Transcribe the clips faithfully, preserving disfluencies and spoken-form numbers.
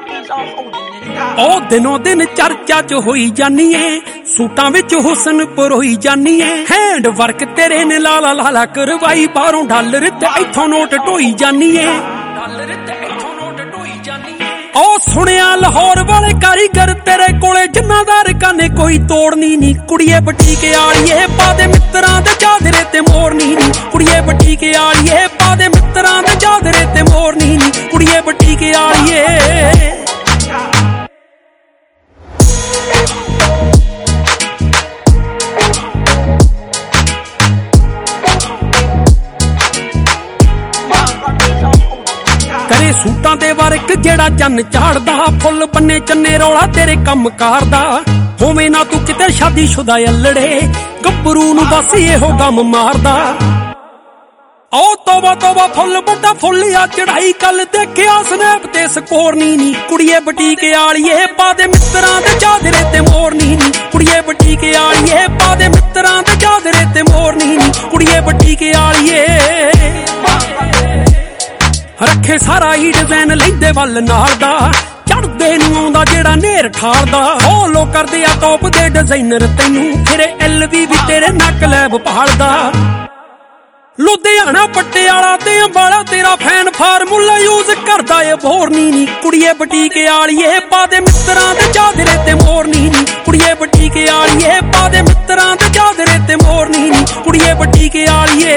ਉਹ ਦਿਨੋਂ ਦਿਨ ਚਰਚਾ ਚ ਹੋਈ ਜਾਨੀ ਏ, ਸੂਟਾਂ ਵਿੱਚ ਹੁਸਨ ਪਰੋਈ ਜਾਨੀ ਏ। ਹੈਂਡ ਵਰਕ ਤੇਰੇ ਨੇ ਲਾਲਾ ਲਾਲਾ ਕਰਵਾਈ, ਬਾਹਰੋਂ ਡਾਲਰ ਤੇ ਇੱਥੋਂ ਨੋਟ ਢੋਈ ਜਾਨੀ ਏ। ਉਹ ਸੁਣਿਆ ਲਾਹੌਰ ਵਾਲੇ ਕਾਰੀਗਰ ਤੇਰੇ ਕੋਲੇ, ਜਿੰਨਾਂ ਦਾ ਰਕਾਨੇ ਕੋਈ ਤੋੜਨੀ ਨੀ। ਕੁੜੀਏ ਬਟੀਕੇ ਆਲੀਏ ਪਾ ਦੇ ਮਿੱਤਰਾਂ ਦੇ ਚਾਦਰੇ ਤੇ ਮੋਰਨੀ ਨੀ। ਕੁੜੀਏ ਬਟੀਕੇ ਆਲੀਏ ਪਾ ਦੇ ਮਿੱਤਰਾਂ ਦੇ ਚਾਦਰੇ ਤੇ ਮੋਰਨੀ ਨੀ। ਕੁੜੀਏ ਬਟੀਕੇ ਆਲੀਏ ਕਰੇ ਸੂਟਾਂ ਦੇ ਵਰਕ ਜਿਹੜਾ ਚੰਨ ਚਾੜਦਾ, ਫੁੱਲ ਬੰਨੇ ਚੰਨੇ ਰੌਲਾ ਤੇਰੇ ਕੰਮ ਕਰਦਾ। ਹੋਵੇਂ ਨਾ ਤੂੰ ਕਿਤੇ ਸ਼ਾਦੀशुदा ਅਲੜੇ, ਗੱਭਰੂ ਨੂੰ ਬਸ ਇਹੋ ਗਮ ਮਾਰਦਾ। ਉਹ ਤੋਬਾ ਤੋਬਾ ਫੁੱਲ ਵੱਡਾ ਫੁੱਲ ਆ ਚੜਾਈ, ਕੱਲ ਦੇਖਿਆ ਸਨੈਪ ਤੇ ਸਕੋਰਨੀ ਨੀ। ਕੁੜੀਏ ਬਟੀਕੇ ਆਲੀਏ ਪਾ ਦੇ ਮਿੱਤਰਾਂ ਦੇ ਚਾਦਰੇ ਤੇ ਮੋਰਨੀ ਨੀ। ਕੁੜੀਏ ਬਟੀਕੇ ਆਲੀਏ ਪਾ ਦੇ ਮਿੱਤਰਾਂ ਦੇ ਚਾਦਰੇ ਤੇ ਮੋਰਨੀ ਨੀ। ਕੁੜੀਏ ਬਟੀਕੇ ਆਲੀਏ ਰੱਖੇ ਸਾਰਾ ਹੀ ਡਿਜ਼ਾਈਨ ਲੈਂਦੇ ਵੱਲ ਨਾਲ ਦਾ, ਚੜਦੇ ਨੂੰ ਆਉਂਦਾ ਜਿਹੜਾ ਨੇਰ ਠਾਲਦਾ। ਉਹ ਲੋ ਕਰਦੇ ਆ ਟੌਪ ਦੇ ਡਿਜ਼ਾਈਨਰ ਤੈਨੂੰ, ਫਿਰੇ ਐਲ ਵੀ ਵੀ ਤੇਰੇ ਨੱਕ ਲੈਬ ਭਾਲਦਾ। ਲੁਧਿਆਣਾ ਪਟਿਆਲਾ ਤੇ ਅੰਬਾਲਾ ਤੇਰਾ ਫੈਨ ਫਾਰਮੂਲਾ ਯੂਜ਼ ਕਰਦਾ ਏ ਬੋਰਨੀ ਨੀ। ਕੁੜੀਏ ਬਟੀਕੇ ਆਲੀਏ ਪਾ ਦੇ ਮਿੱਤਰਾਂ ਦੇ ਚਾਦਰੇ ਤੇ ਮੋਰਨੀ ਨੀ। ਕੁੜੀਏ ਬਟੀਕੇ ਆਲੀਏ ਪਾ ਦੇ ਮਿੱਤਰਾਂ ਦੇ ਚਾਦਰੇ ਤੇ ਮੋਰਨੀ ਨੀ। ਕੁੜੀਏ ਬਟੀਕੇ ਆਲੀਏ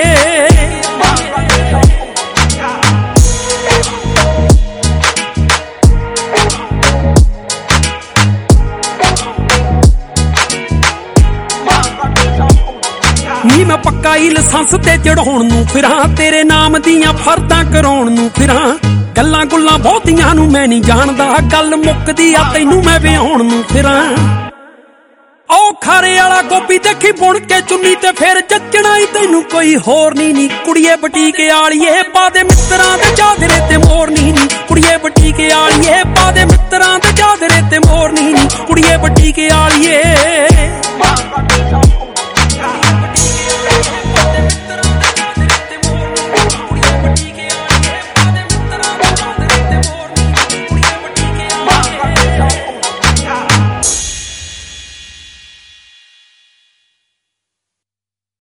ਨੀ ਮੈਂ ਪੱਕਾ ਹੀ ਲਾਇਸੈਂਸ ਤੇ ਚੜਾਉਣ ਨੂੰ ਫਿਰਾਂ, ਤੇਰੇ ਨਾਮ ਦੀਆਂ ਫਰਦਾਂ ਕਰਾਉਣ ਨੂੰ ਫਿਰਾਂ। ਗੱਲਾਂ ਗੁੱਲਾਂ ਬਹੁਤੀਆਂ ਨੂੰ ਮੈਂ ਨਹੀਂ ਜਾਣਦਾ, ਗੱਲ ਮੁੱਕਦੀ ਆ ਤੈਨੂੰ ਮੈਂ ਵਿਆਹੁਣ ਨੂੰ ਫਿਰਾਂ। ਉਹ ਖਾਰੇ ਵਾਲਾ ਗੋਭੀ ਦੇਖੀ ਬੁਣ ਕੇ ਚੁੰਨੀ ਤੇ ਫਿਰ ਜੱਚਣਾ ਹੀ ਤੈਨੂੰ ਕੋਈ ਹੋਰ ਨੀ ਨੀ। ਕੁੜੀਏ ਬਟੀਕੇ ਆਲੀਏ ਪਾ ਦੇ ਮਿੱਤਰਾਂ ਦੇ ਚਾਦਰੇ ਤੇ ਮੋਰਨੀ ਨੀ। ਕੁੜੀਏ ਬਟੀਕੇ ਆਲੀਏ ਪਾ ਦੇ ਮਿੱਤਰਾਂ ਦੇ ਚਾਦਰੇ ਤੇ ਮੋਰਨੀ ਨੀ। ਕੁੜੀਏ ਬਟੀਕੇ ਆਲੀਏ